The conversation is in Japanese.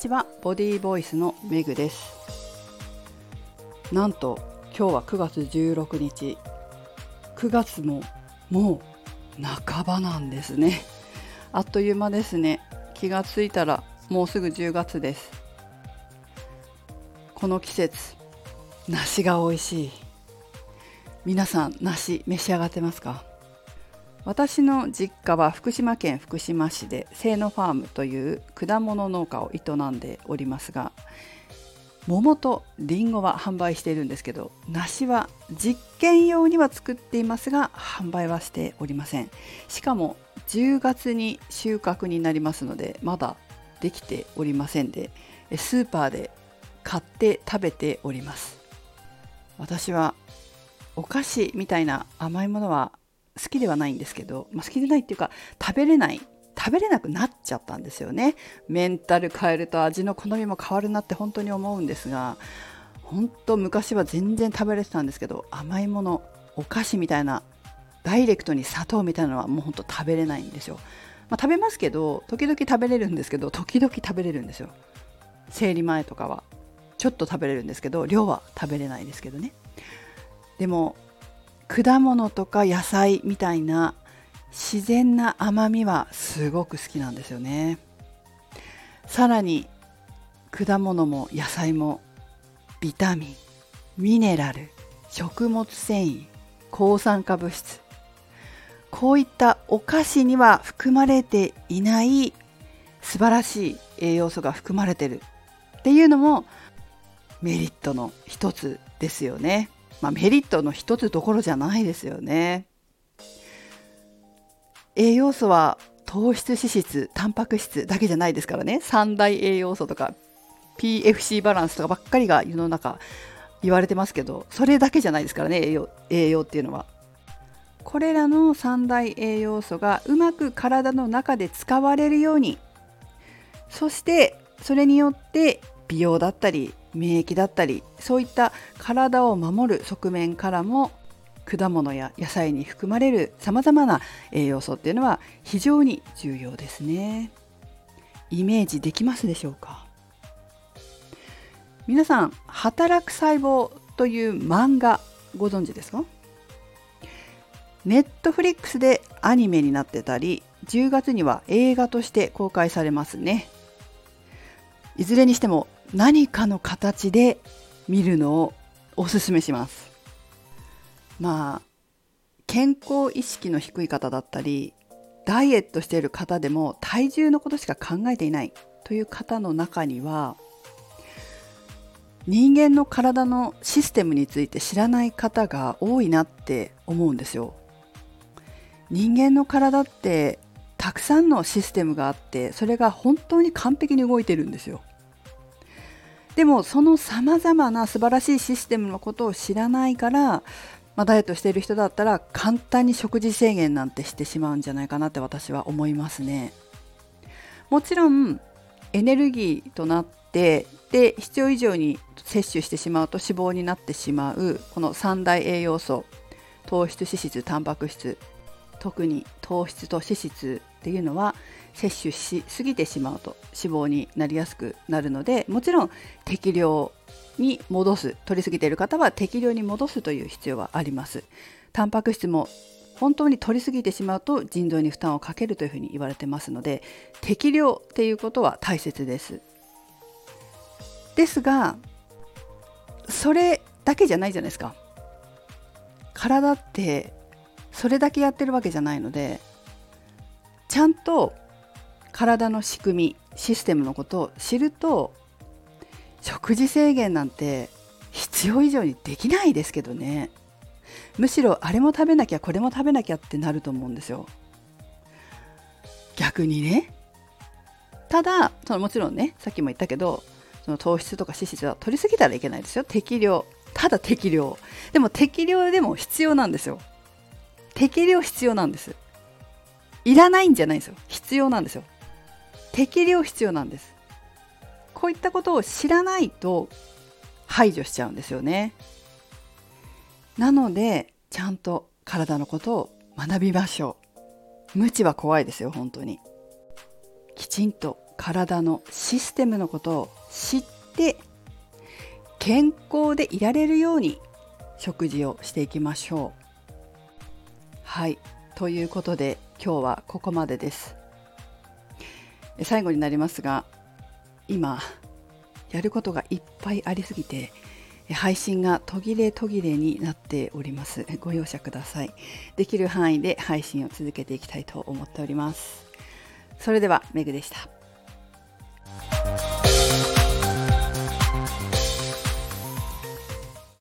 ちは、ボディーボイスのメグです。なんと今日は9月16日、9月ももう半ばなんですね。あっという間ですね。気がついたらもうすぐ10月です。この季節、梨が美味しい。皆さん梨召し上がってますか？私の実家は福島県福島市で清野ファームという果物農家を営んでおりますが、桃とリンゴは販売しているんですけど、梨は実験用には作っていますが販売はしておりません。しかも10月に収穫になりますので、まだできておりませんで、スーパーで買って食べております。私はお菓子みたいな甘いものは好きではないんですけど、好きでないっていうか食べれなくなっちゃったんですよね。メンタル変えると味の好みも変わるなって本当に思うんですが、本当昔は全然食べれてたんですけど、甘いもの、お菓子みたいなダイレクトに砂糖みたいなのはもう本当食べれないんですよ。食べますけど、時々食べれるんですけど、時々食べれるんですよ。生理前とかはちょっと食べれるんですけど、量は食べれないですけどね。でも果物とか野菜みたいな自然な甘みはすごく好きなんですよね。さらに果物も野菜もビタミン、ミネラル、食物繊維、抗酸化物質、こういったお菓子には含まれていない素晴らしい栄養素が含まれているっていうのもメリットの一つですよね。メリットの一つどころじゃないですよね。栄養素は糖質、脂質、タンパク質だけじゃないですからね。三大栄養素とか PFC バランスとかばっかりが世の中言われてますけど、それだけじゃないですからね。栄養っていうのはこれらの三大栄養素がうまく体の中で使われるように、そしてそれによって美容だったり免疫だったり、そういった体を守る側面からも果物や野菜に含まれるさまざまな栄養素っていうのは非常に重要ですね。イメージできますでしょうか？皆さん、働く細胞という漫画ご存知ですか？ネットフリックスでアニメになってたり、10月には映画として公開されますね。いずれにしても何かの形で見るのをおすすめします。健康意識の低い方だったり、ダイエットしている方でも体重のことしか考えていないという方の中には、人間の体のシステムについて知らない方が多いなって思うんですよ。人間の体ってたくさんのシステムがあって、それが本当に完璧に動いてるんですよ。でもそのさまざまな素晴らしいシステムのことを知らないから、ダイエットしている人だったら簡単に食事制限なんてしてしまうんじゃないかなって私は思いますね。もちろんエネルギーとなってで必要以上に摂取してしまうと脂肪になってしまうこの三大栄養素、糖質、脂質、タンパク質、特に糖質と脂質っていうのは摂取しすぎてしまうと脂肪になりやすくなるので、もちろん適量に戻す、取りすぎている方は適量に戻すという必要はあります。タンパク質も本当に取りすぎてしまうと腎臓に負担をかけるというふうに言われてますので、適量っていうことは大切です。ですが、それだけじゃないじゃないですか。体ってそれだけやってるわけじゃないので、ちゃんと体の仕組み、システムのことを知ると、食事制限なんて必要以上にできないですけどね。むしろあれも食べなきゃこれも食べなきゃってなると思うんですよ。逆にね。ただもちろんね、さっきも言ったけど、その糖質とか脂質は取りすぎたらいけないですよ。適量。ただ適量。でも適量でも必要なんですよ。適量必要なんです。いらないんじゃないんですよ。必要なんですよ。適量必要なんです。こういったことを知らないと排除しちゃうんですよね。なのでちゃんと体のことを学びましょう。無知は怖いですよ。本当にきちんと体のシステムのことを知って健康でいられるように食事をしていきましょう。はい、ということで今日はここまでです。最後になりますが、今やることがいっぱいありすぎて配信が途切れになっております。ご容赦ください。できる範囲で配信を続けていきたいと思っております。それではメグでした。